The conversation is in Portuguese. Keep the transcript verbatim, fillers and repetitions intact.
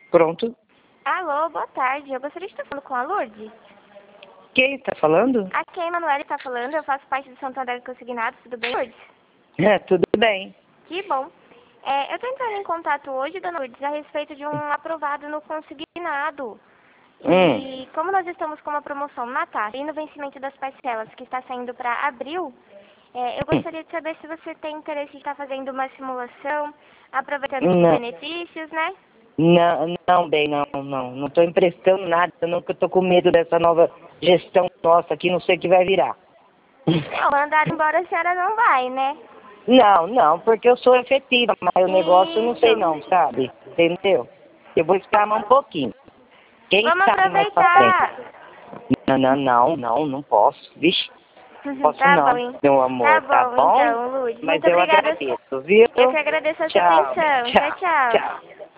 Pronto. Alô, boa tarde. Eu gostaria de estar falando com a Lourdes. Quem está falando? Aqui é a Emanuele está falando. Eu faço parte do Santander Consignados. Tudo bem, Lourdes? É, tudo bem. Que bom. É, eu estou entrando em contato hoje, dona Lourdes, a respeito de um aprovado no consignado. Hum. E como nós estamos com uma promoção na taxa e no vencimento das parcelas que está saindo para abril, é, eu gostaria de saber se você tem interesse em estar fazendo uma simulação, aproveitando os Não, benefícios, né? não, não, bem, não, não. Não estou emprestando nada, não, que eu estou com medo dessa nova gestão nossa aqui, não sei o que vai virar. Não, mandar embora a senhora não vai, né? Não, não, porque eu sou efetiva, mas o negócio eu não sei Isso. não, sabe? Entendeu? Eu vou esperar mais um pouquinho. Quem Vamos sabe mais pra aproveitar. frente? Não, não, não, não, não posso. Vixe, posso Tá não, bom, hein? meu Tá amor, tá bom, bom? então, Lourdes. Mas Muito eu obrigada. agradeço, viu? Eu que agradeço a sua Tchau, atenção. Tchau, tchau, tchau. tchau.